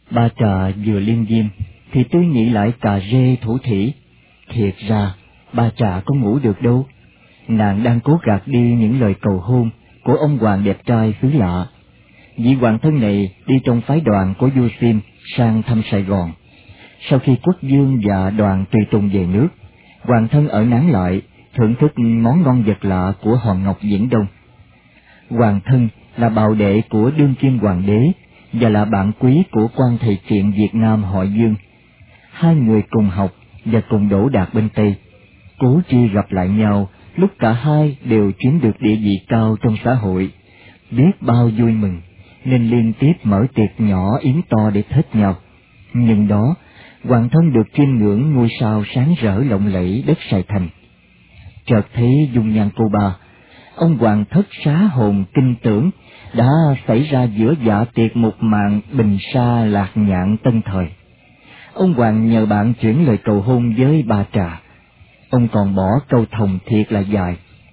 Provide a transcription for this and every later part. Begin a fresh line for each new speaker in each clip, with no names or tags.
Ba Trà vừa liêm diêm thì Tư Nhị lại cà rê thủ thỉ. Thiệt ra Ba Trà có ngủ được đâu. Nàng đang cố gạt đi những lời cầu hôn của ông hoàng đẹp trai xứ lạ. Vị hoàng thân này đi trong phái đoàn của vua Sim sang thăm Sài Gòn. Sau khi quốc vương và đoàn tùy tùng về nước, hoàng thân ở nán lại thưởng thức món ngon vật lạ của Hòn Ngọc Viễn Đông. Hoàng thân là bào đệ của đương kim hoàng đế và là bạn quý của quan thầy kiện Việt Nam họ Dương. Hai người cùng học và cùng đỗ đạt bên Tây. Cố chi gặp lại nhau lúc cả hai đều chiếm được địa vị cao trong xã hội. Biết bao vui mừng nên liên tiếp mở tiệc nhỏ yến to để thết nhau. Nhưng đó, hoàng thân được chiêm ngưỡng ngôi sao sáng rỡ lộng lẫy đất Sài Thành. Chợt thấy dung nhan cô ba, ông hoàng thất xá hồn kinh tưởng đã xảy ra giữa dạ tiệc một màn bình sa lạc nhạn tân thời. Ông hoàng nhờ bạn chuyển lời cầu hôn với Ba Trà. Ông còn bỏ câu thòng thiệt là dài: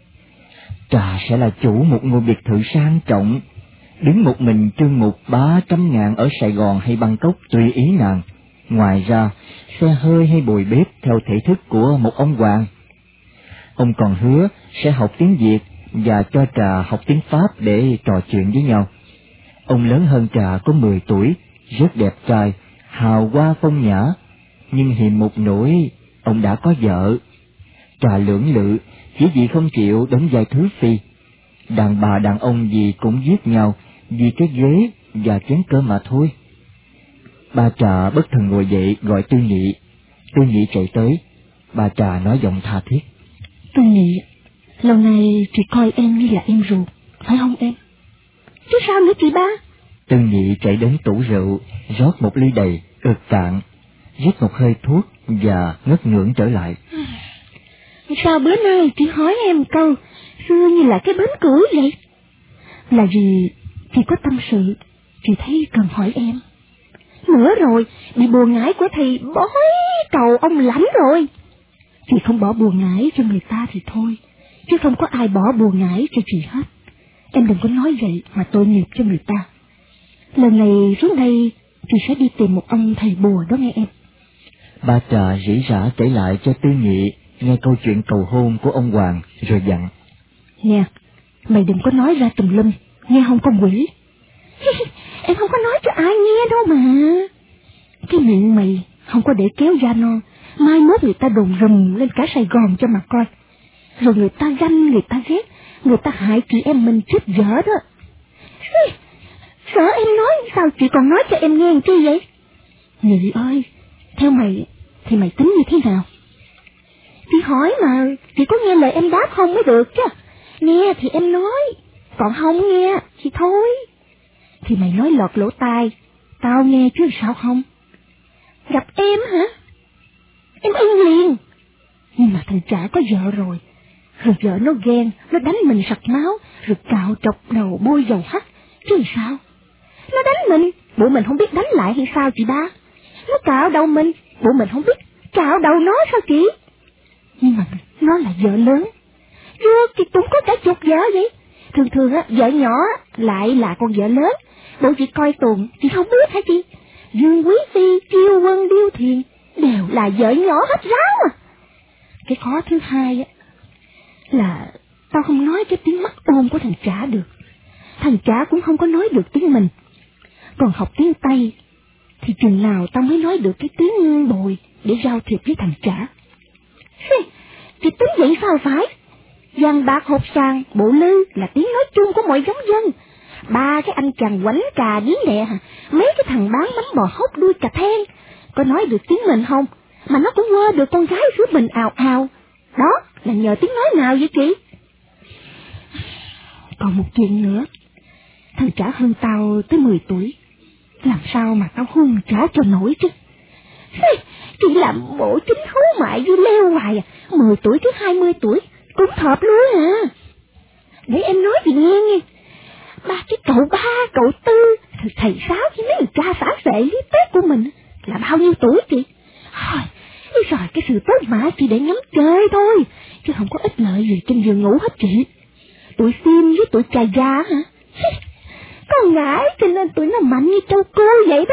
Trà sẽ là chủ một ngôi biệt thự sang trọng, đứng một mình trưng mục 300.000 ở Sài Gòn hay Bangkok tùy ý nàng. Ngoài ra, xe hơi hay bồi bếp theo thể thức của một ông hoàng. Ông còn hứa sẽ học tiếng Việt và cho Trà học tiếng Pháp để trò chuyện với nhau. Ông lớn hơn Trà có 10 tuổi, rất đẹp trai, hào hoa phong nhã, nhưng hiềm một nỗi ông đã có vợ. Trà lưỡng lự chỉ vì không chịu đóng vai thứ phi. Đàn bà đàn ông gì cũng giết nhau vì cái ghế và chén cơm mà thôi. Ba Trà bất thần ngồi dậy gọi Tư Nhị. Tư Nhị chạy tới. Ba Trà nói giọng tha thiết:
Tư Nhị, lâu nay chị coi em như là em ruột, phải không em? Chứ sao nữa chị ba?
Tư Nhị chạy đến tủ rượu, rót một ly đầy, ực cạn, rít một hơi thuốc và ngất ngưỡng trở lại.
Sao bữa nay chị hỏi em câu xưa như là cái bến cửa vậy? Là vì chị có tâm sự, chị thấy cần hỏi em. Nữa rồi, bị bùa ngải của thầy bói cầu ông lãnh rồi. Chị không bỏ bùa ngải cho người ta thì thôi, chứ không có ai bỏ bùa ngải cho chị hết. Em đừng có nói vậy mà tội nghiệp cho người ta. Lần này xuống đây, chị sẽ đi tìm một ông thầy bùa đó nghe em.
Ba Trà rỉ rả kể lại cho Tư Nhị nghe câu chuyện cầu hôn của ông hoàng rồi dặn:
Nè, mày đừng có nói ra tùm lum, nghe không con quỷ. Em không có nói cho ai nghe đâu mà. Cái miệng mày không có để kéo ra non, mai mốt người ta đồn rùm lên cả Sài Gòn cho mà coi. Rồi người ta ganh, người ta ghét, người ta hại chị em mình chết dở đó. Sợ em nói, sao chị còn nói cho em nghe chi vậy? Nhị ơi, theo mày thì mày tính như thế nào? Chị hỏi mà, chị có nghe lời em đáp không mới được chứ. Nghe thì em nói, còn không nghe thì thôi. Thì mày nói lọt lỗ tai, tao nghe chứ sao không? Gặp em hả? Em ưng liền. Nhưng mà thằng Trả có vợ rồi vợ nó ghen, nó đánh mình sặc máu, rồi cạo trọc đầu bôi dầu hắt, chứ sao? Nó đánh mình, bộ mình không biết đánh lại hay sao chị ba? Nó cạo đầu mình, bộ mình không biết cạo đầu nó sao chị? Nhưng mà nó là vợ lớn, vua thì cũng có cả chục vợ vậy. Thường á, vợ nhỏ lại là con vợ lớn. Bộ chị coi tuần thì không biết hả chị? Dương Quý Phi, Chiêu Quân, Điêu Thiền đều là vợ nhỏ hết ráo à. Cái khó thứ hai á là tao không nói cái tiếng mắc ôm của thằng Trả được. Thằng Trả cũng không có nói được tiếng mình. Còn học tiếng Tây thì chừng nào tao mới nói được cái tiếng bồi để giao thiệp với thằng Trả. Thì tính vậy sao phải? Giang bạc hộp sàng, bộ lư là tiếng nói chung của mọi giống dân. Ba cái anh chàng quánh cà điếng đẹ hả? Mấy cái thằng bán bánh bò hốc đuôi cà then có nói được tiếng mình không? Mà nó cũng quơ được con gái của mình ào ào. Đó là nhờ tiếng nói nào vậy chị? Còn một chuyện nữa, thằng Trả hơn tao tới 10 tuổi. Làm sao mà tao hung Trả cho nổi chứ? Chị làm bộ chính thú mại với leo hoài à. 10 tuổi tới 20 tuổi cũng thọp luôn à. Để em nói thì nghe nghe. Ba cái cậu ba, cậu tư, thầy sáu với mấy người cha xã vệ lý tết của mình là bao nhiêu tuổi chị? Rồi cái sự tốt mã chỉ để ngắm chơi thôi, chứ không có ích lợi gì trên giường ngủ hết chị. Tụi Sim với tụi Trà Già hả? Con ngãi cho nên tụi nó mạnh như châu cô vậy đó.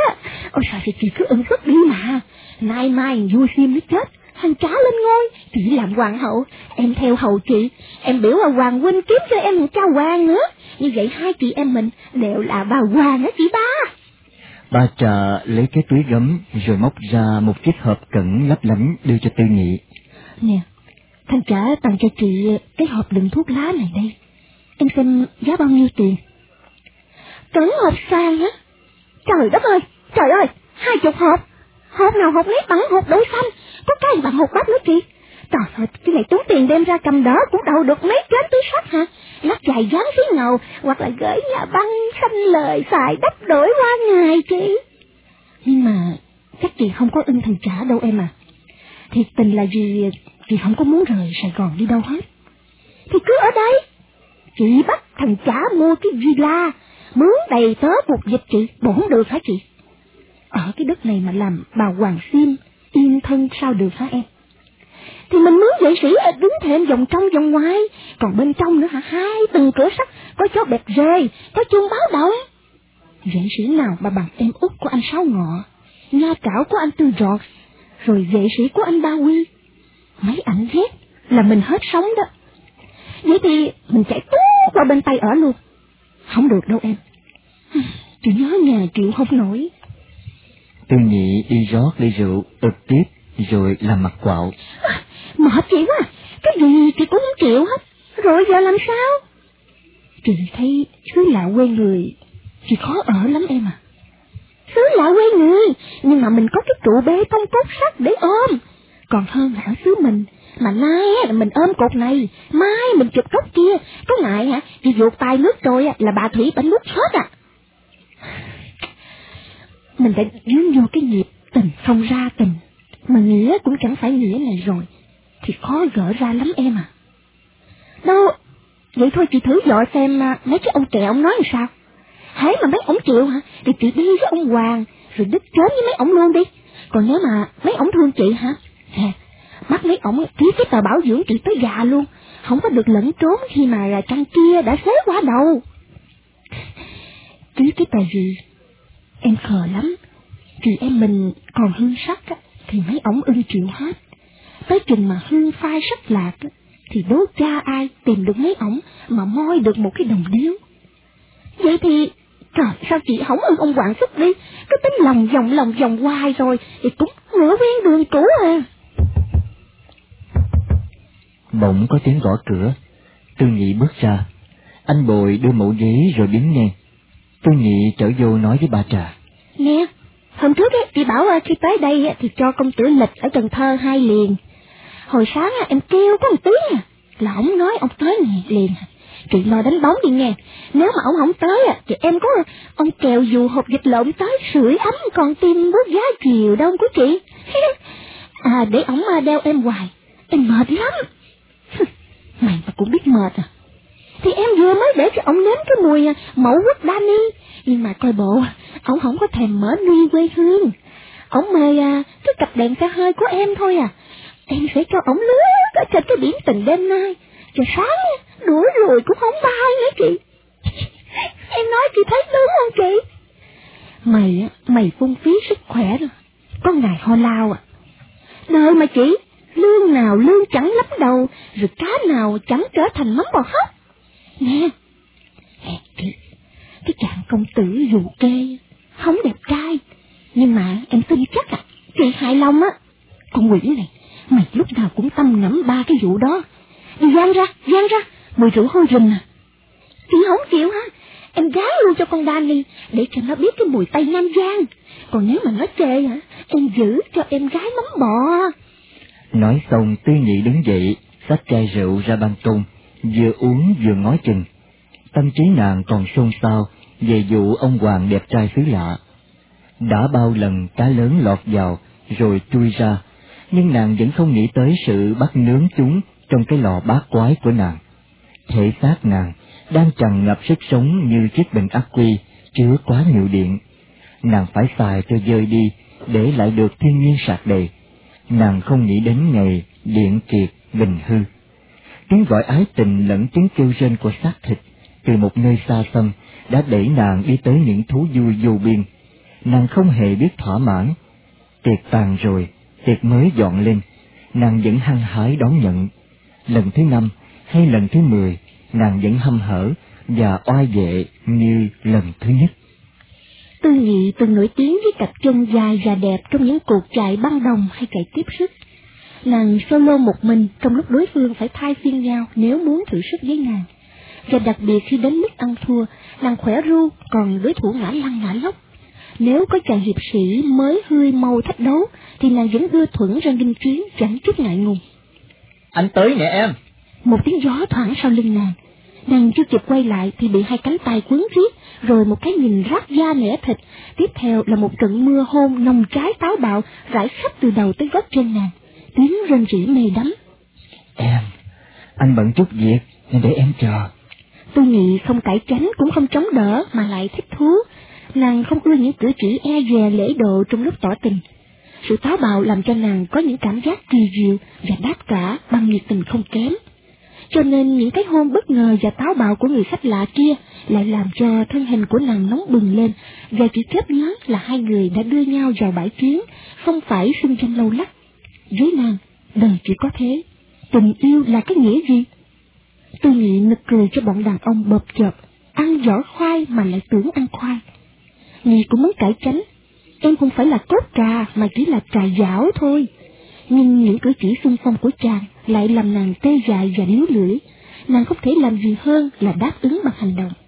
Ôi sao thì chị cứ ưng sức đi mà. Nay mai vui phim mới chết, thằng trả lên ngôi, chị làm hoàng hậu, em theo hầu chị. Em biểu hoàng huynh kiếm cho em một cha hoàng nữa. Như vậy hai chị em mình đều là bà hoàng á chị ba.
Ba Trà lấy cái túi gấm rồi móc ra một chiếc hộp cẩn lấp lánh đưa cho Tư Nhị.
Nè, thằng trả tặng cho chị cái hộp đựng thuốc lá này đây. Em xem giá bao nhiêu tiền? Cẩn hộp sang á? Trời ơi, 20 hộp. Hộp nào hộp nét bằng hộp đậu xanh, có cái bằng hộp bắp nữa chị. Trời ơi, cái này tốn tiền đem ra cầm đỡ cũng đâu được mấy trên túi sách hả? Lắc dài dán phía ngầu, hoặc là gửi nhà băng xanh lời xài đắp đổi qua ngày chị. Nhưng mà chắc chị không có ưng thằng trả đâu em à. Thiệt tình là vì chị không có muốn rời Sài Gòn đi đâu hết. Thì cứ ở đây. Chị bắt thằng trả mua cái villa, mướn đầy tớ buộc dịch chị, bộ không được hả chị? Ở cái đất này mà làm bà hoàng xiêm, yên thân sao được hả em? Thì mình mướn vệ sĩ đứng thêm vòng trong vòng ngoài, còn bên trong nữa hả, 2 tầng cửa sắt, có chó bẹt rê, có chuông báo động. Vệ sĩ nào mà bằng em út của anh Sáu Ngọ, nha cảo của anh Tư Rọt, rồi vệ sĩ của anh Ba Quy. Mấy ảnh ghét là mình hết sống đó. Vậy thì mình chạy tuốt qua bên Tây ở luôn. Không được đâu em. Chị nhớ nhà chịu không nổi.
Tư Nhị đi rót ly rượu, ực tiếp, rồi làm mặt quạo.
Mệt chị quá, cái gì chị cũng không chịu hết. Rồi giờ làm sao? Chị thấy xứ lạ quê người, chị khó ở lắm em à. Xứ lạ quê người, nhưng mà mình có cái trụ bê tông cốt sắt để ôm. Còn hơn là ở xứ mình, mà nay là mình ôm cột này, mai mình chụp gốc kia. Có ngại hả, chị vuột tay nước trôi là bà Thủy bánh nước hết à. Mình đã dướng vô cái nghiệp tình không ra tình, mà nghĩa cũng chẳng phải nghĩa này rồi, thì khó gỡ ra lắm em à. Đâu, vậy thôi chị thử dọi xem mấy cái ông trẻ ông nói làm sao. Hễ mà mấy ông chịu hả, thì chị đi với ông Hoàng, rồi đứt trốn với mấy ông luôn đi. Còn nếu mà mấy ông thương chị hả, bắt mấy ông ký cái tờ bảo dưỡng chị tới già luôn, không có được lẫn trốn khi mà căn kia đã xế qua đầu. Ký cái tờ gì? Em khờ lắm. Chị em mình còn hương sắc á, thì mấy ổng ưng chịu hết. Tới chừng mà hương phai sắc lạc á, thì đố cha ai tìm được mấy ổng mà moi được một cái đồng điếu. Vậy thì trời, sao chị không ưng ông Hoàng sức đi, cứ tính lòng vòng hoài rồi thì cũng ngửa quen đường cũ à.
Bỗng có tiếng gõ cửa. Tư Nhị bước ra. Anh Bồi đưa mẩu giấy rồi đứng nghe. Tư Nhị trở vô nói với bà Trà.
Nè, hôm trước chị bảo khi tới đây thì cho công tử Lịch ở Cần Thơ 2 liền. Hồi sáng em kêu có một tiếng là ổng nói ông tới liền. Chị lo đánh bóng đi nghe. Nếu mà ổng không tới thì em có ông kèo dù hộp vịt lộn tới sưởi ấm còn tim bớt giá chiều đâu của chị. Để ổng đeo em hoài, em mệt lắm. Mày mà cũng biết mệt à. Thì em vừa mới để cho ổng nếm cái mùi mẫu quất Dani, nhưng mà coi bộ ổng không có thèm mở nuôi quê hương. Ổng mời cái cặp đèn xe hơi của em thôi à. Em sẽ cho ổng lướt ở trên cái biển tình đêm nay, cho sáng đuổi rồi cũng không bay nữa chị. Em nói chị thấy đúng không chị? Mày phung phí sức khỏe rồi, có ngày ho lao à. Đời mà chị, lương nào lương chẳng lắm đầu, rồi cá nào chẳng trở thành mắm bò hấp. Nè, cái chàng công tử dù kê, không đẹp trai, nhưng mà em tin chắc chị hài lòng á. Con quỷ này, mày lúc nào cũng tâm ngẫm 3 cái vụ đó. Đi gian ra, mùi rượu hôi rình à. Chị không chịu hả? Em gán luôn cho con Dani, để cho nó biết cái mùi Tây Nam Giang. Còn nếu mà nó chê hả, em giữ cho em gái mắm bò.
Nói xong Tư Nhị đứng dậy, xách chai rượu ra ban công, vừa uống vừa ngó chừng. Tâm trí nàng còn xôn xao về vụ ông Hoàng đẹp trai xứ lạ. Đã bao lần cá lớn lọt vào rồi chui ra, nhưng nàng vẫn không nghĩ tới sự bắt nướng chúng trong cái lò bát quái của nàng. Thể xác nàng đang tràn ngập sức sống như chiếc bình ắc quy chứa quá nhiều điện. Nàng phải xài cho dơi đi để lại được thiên nhiên sạc đầy. Nàng không nghĩ đến ngày điện kiệt bình hư. Tiếng gọi ái tình lẫn tiếng kêu rên của xác thịt từ một nơi xa xăm đã đẩy nàng đi tới những thú vui vô biên. nàng không hề biết thỏa mãn. Tiệc tàn rồi, tiệc mới dọn lên, nàng vẫn hăng hái đón nhận. Lần thứ 5 hay lần thứ 10, nàng vẫn hăm hở và oai vệ như lần thứ nhất.
Tư Nhị từng nổi tiếng với cặp chân dài và đẹp trong những cuộc chạy băng đồng hay chạy tiếp sức. Nàng solo một mình trong lúc đối phương phải thay phiên nhau nếu muốn thử sức với nàng. Và đặc biệt khi đến lúc ăn thua, nàng khỏe ru, còn đối thủ ngã lăn ngã lóc. Nếu có chàng hiệp sĩ mới hơi mau thách đấu, thì nàng vẫn ưa thuận ra nghênh chiến, chẳng chút ngại ngùng.
Anh tới nè em.
Một tiếng gió thoảng sau lưng nàng. Nàng chưa kịp quay lại thì bị hai cánh tay quấn riết, rồi một cái nhìn rát da nẻ thịt. Tiếp theo là một trận mưa hôn nồng trái táo bạo rải khắp từ đầu tới gót chân nàng. Tiếng rên rỉ mê đắm.
Em, anh bận chút việc nên để em chờ.
Tư Nhị không cãi tránh cũng không chống đỡ mà lại thích thú. Nàng không ưa những cử chỉ e dè lễ độ trong lúc tỏ tình. Sự táo bạo làm cho nàng có những cảm giác kỳ diệu và đáp trả bằng nhiệt tình không kém. Cho nên những cái hôn bất ngờ và táo bạo của người khách lạ kia lại làm cho thân hình của nàng nóng bừng lên, và chỉ chớp nhoáng là hai người đã đưa nhau vào bãi chiến, không phải xung tranh lâu lắc. Với nàng, đời chỉ có thế. Tình yêu là cái nghĩa gì? Tư Nhị nực cười cho bọn đàn ông bợp chợp, ăn vỏ khoai mà lại tưởng ăn khoai. Nhị cũng muốn cãi tránh. Em không phải là cốt trà mà chỉ là trà dảo thôi. Nhưng những cử chỉ xung phong của chàng lại làm nàng tê dại và líu lưỡi. Nàng không thể làm gì hơn là đáp ứng bằng hành động.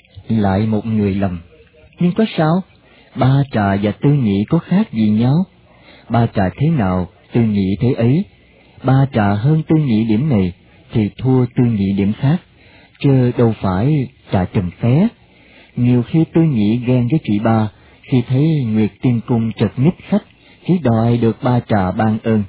Lại một người lầm. Nhưng có sao? Ba Trà và Tư Nhị có khác gì nhau? Ba Trà thế nào, Tư Nhị thế ấy. Ba Trà hơn Tư Nhị điểm này thì thua Tư Nhị điểm khác, chứ đâu phải Trà trầm phé. Nhiều khi Tư Nhị ghen với chị Ba khi thấy Nguyệt Tiên Cung chật ních khách, chỉ đòi được Ba Trà ban ơn.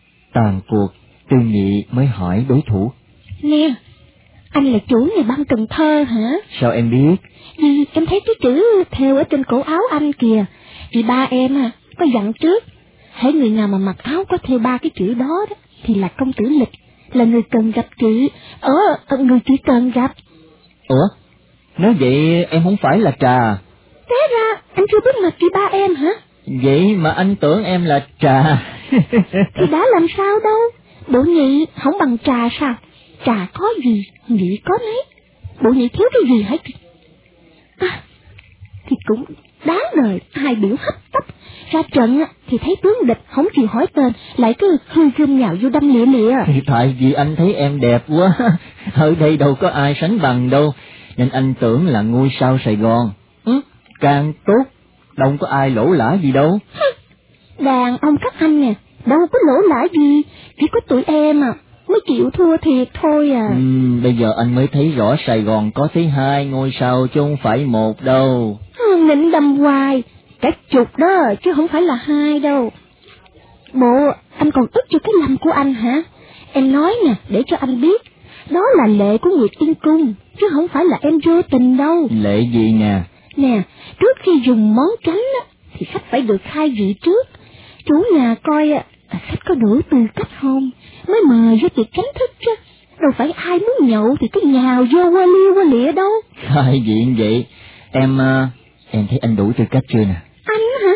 Tàn cuộc, Tư Nhị mới hỏi đối thủ.
Nè, anh là chủ nhà băng Cần Thơ hả?
Sao em biết?
Vì em thấy cái chữ thêu ở trên cổ áo anh kìa. Chị Ba em có dặn trước, hễ người nào mà mặc áo có thêu 3 cái chữ đó thì là công tử Lịch, là người cần gặp chị, người chị cần gặp.
Ủa? Nói vậy em không phải là Trà.
Té ra anh chưa biết mặt chị Ba em hả?
Vậy mà anh tưởng em là Trà.
Thì đã làm sao đâu. Bộ Nhị không bằng Trà sao? Trà có gì, Nhị có nấy. Bộ Nhị thiếu cái gì hả? Thì cũng đáng đời, hai biểu hấp tấp. Ra trận thì thấy tướng địch không chịu hỏi tên, lại cứ hư gươm nhào vô đâm lịa lịa.
Thì tại vì anh thấy em đẹp quá. Ở đây đâu có ai sánh bằng đâu, nên anh tưởng là ngôi sao Sài Gòn. Càng tốt, đâu có ai lỗ lã gì đâu.
Đàn ông các anh nè, đâu có lỗ lã gì, chỉ có tụi em mới chịu thua thiệt thôi à.
Bây giờ anh mới thấy rõ Sài Gòn có tới 2 ngôi sao chứ không phải 1 đâu.
Nịnh đâm hoài, cả chục đó chứ không phải là 2 đâu. Bộ anh còn ức cho cái lầm của anh hả? Em nói nè, để cho anh biết, đó là lệ của Nguyệt Tiên Cung, chứ không phải là em vô tình đâu.
Lệ gì nè?
Nè, trước khi dùng món chánh thì khách phải được khai vị trước. Chủ nhà coi khách có đủ tư cách không, mới mời vô tiệc chánh thức chứ. Đâu phải ai muốn nhậu thì cứ nhào vô qua lia qua lịa đâu.
Khai vị vậy, em thấy anh đủ tư cách chưa nè?
Anh hả?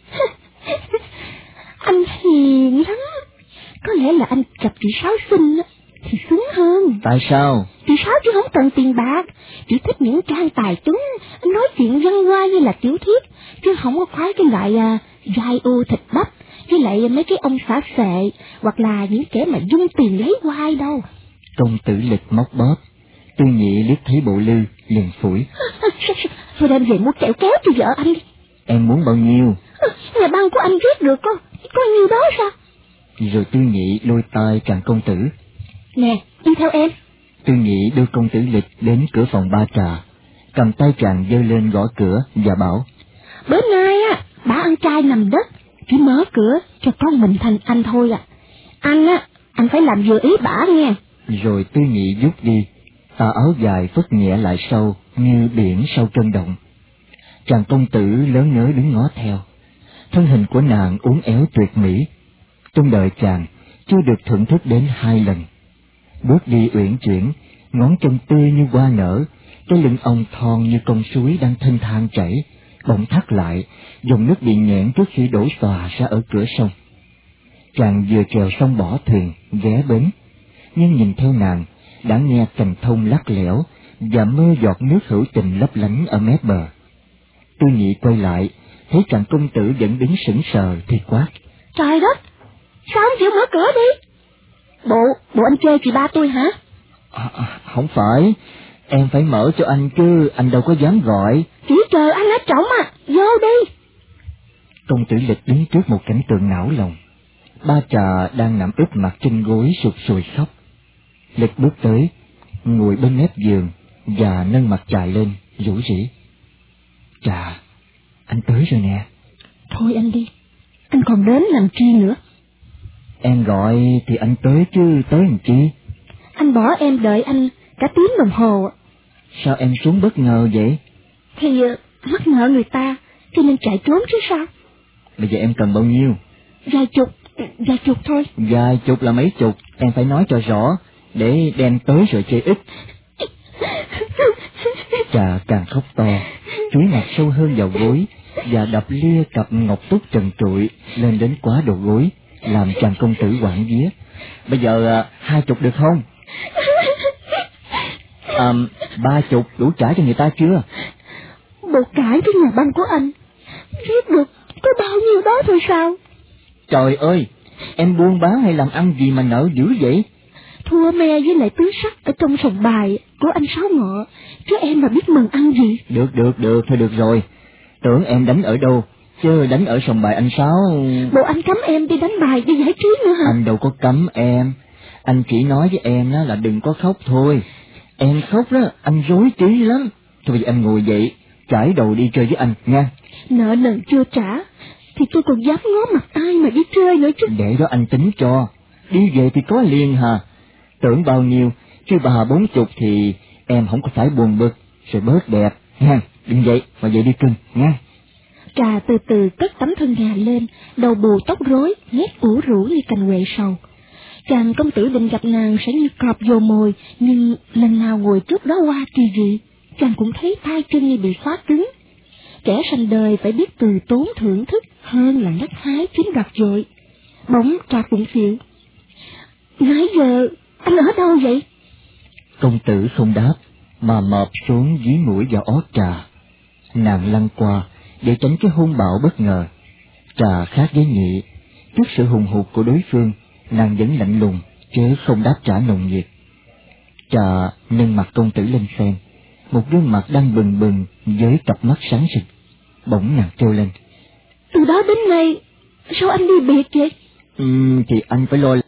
Anh hiền lắm. Có lẽ là anh chọc chị Sáu xinh thì xứng hơn.
Tại sao?
Chị Sáu chứ không cần tiền bạc, chỉ thích những trang tài chúng nói chuyện văn hoa như là tiểu thuyết, chứ không có khoái cái loại dai ô thịt bắp với lại mấy cái ông xả xệ, hoặc là những kẻ mà dung tiền lấy hoài đâu.
Công tử Lịch móc bóp. Tư Nhị liếc thấy bộ lư liền phủi.
Thôi đem về mua kẹo kéo cho vợ anh đi.
Em muốn bao nhiêu?
Nhà băng của anh viết được có nhiêu đó sao?
Rồi Tư Nhị lôi tay chàng công tử.
Nè, đi theo em.
Tư Nhị đưa công tử Lịch đến cửa phòng Ba Trà, cầm tay chàng giơ lên gõ cửa và bảo.
Bữa nay bà ăn chay nằm đất, chỉ mở cửa cho con mình thành anh thôi à. Anh phải làm vừa ý bả nghe.
Rồi Tư Nhị rút đi, tà áo dài phất nhẹ lại sâu như biển sau cơn động. Chàng công tử lớn nhớ đứng ngó theo. Thân hình của nàng uốn éo tuyệt mỹ. Trong đời chàng chưa được thưởng thức đến 2 lần. Bước đi uyển chuyển, ngón chân tươi như hoa nở, cái lưng ông thon như con suối đang thênh thang chảy, bỗng thắt lại, dòng nước bị nghẹn trước khi đổ xòa ra ở cửa sông. Chàng vừa chèo xong bỏ thuyền, ghé bến, nhưng nhìn theo nàng, đã nghe cành thông lắc lẻo và mưa giọt nước hữu tình lấp lánh ở mép bờ. Tư Nhị quay lại, thấy chàng công tử vẫn đứng sững sờ thì quát:
Trời đất, sao anh chịu mở cửa đi? Bộ anh chơi chị ba tôi hả?
Không phải, em phải mở cho anh chứ, anh đâu có dám gọi.
Chỉ chờ anh ở trỏng à, vô đi.
Công tử Lịch đứng trước một cảnh tượng não lòng. Ba Trà đang nằm úp mặt trên gối sụt sùi khóc. Lịch bước tới, ngồi bên mép giường và nâng mặt Trà lên, rủ rỉ: Trà, anh tới rồi nè.
Thôi anh đi, anh còn đến làm chi nữa?
Em gọi thì anh tới chứ tới làm chi?
Anh bỏ em đợi anh cả tiếng đồng hồ.
Sao em xuống bất ngờ vậy?
Thì mắc nợ người ta, cho nên chạy trốn chứ sao?
Bây giờ em cần bao nhiêu?
Vài chục thôi.
Vài chục là mấy chục, em phải nói cho rõ, để đem tới rồi chê ít. Trà càng khóc to, chúi mặt sâu hơn vào gối và đập lia cặp ngọc túc trần trụi lên đến quá đầu gối, làm chàng công tử hoảng vía. Bây giờ 20 được không? 30 đủ trả cho người ta chưa?
Bộ cải cái nhà băng của anh viết được có bao nhiêu đó thôi sao?
Trời ơi, em buôn bán hay làm ăn gì mà nợ dữ vậy?
Thua me với lại tứ sắc ở trong sòng bài của anh Sáu Ngọ, chứ em mà biết mừng ăn gì.
Được, thôi được rồi. Tưởng em đánh ở đâu, chứ đánh ở sòng bài anh Sáu.
Bộ anh cấm em đi đánh bài đi giải trí nữa hả?
Anh đâu có cấm em, anh chỉ nói với em là đừng có khóc thôi. Em khóc đó, anh rối trí lắm. Thôi bây giờ em ngồi dậy, trải đầu đi chơi với anh nha.
Nợ nần chưa trả thì tôi còn dám ngó mặt ai mà đi chơi nữa chứ.
Để đó anh tính cho, đi về thì có liền hà. Tưởng bao nhiêu, chứ 30-40 thì em không có phải buồn bực, rồi bớt đẹp nha. Đừng vậy, mà vậy đi cưng nha.
Trà từ từ cất tấm thân gà lên, đầu bù tóc rối, nét ủ rũ như cành huệ sầu. Chàng công tử định gặp nàng sẽ như cọp vô mồi, nhưng lần nào ngồi trước đó qua kỳ dị, chàng cũng thấy tay chân như bị khóa cứng. Kẻ sanh đời phải biết từ tốn thưởng thức hơn là lách hái chiếm đoạt dội. Bỗng Trà cũng phiền: Nãy giờ anh ở đâu vậy?
Công tử không đáp, mà mọp xuống dí mũi vào ót Trà. Nàng lăn qua để tránh cái hôn bạo bất ngờ. Trà khác với Nhị, trước sự hùng hục của đối phương, nàng vẫn lạnh lùng chứ không đáp trả nồng nhiệt. Trà nâng mặt công tử lên xem, một gương mặt đang bừng bừng với cặp mắt sáng rực. Bỗng nàng kêu lên:
Từ đó đến nay sao anh đi biệt vậy?
Thì anh phải lo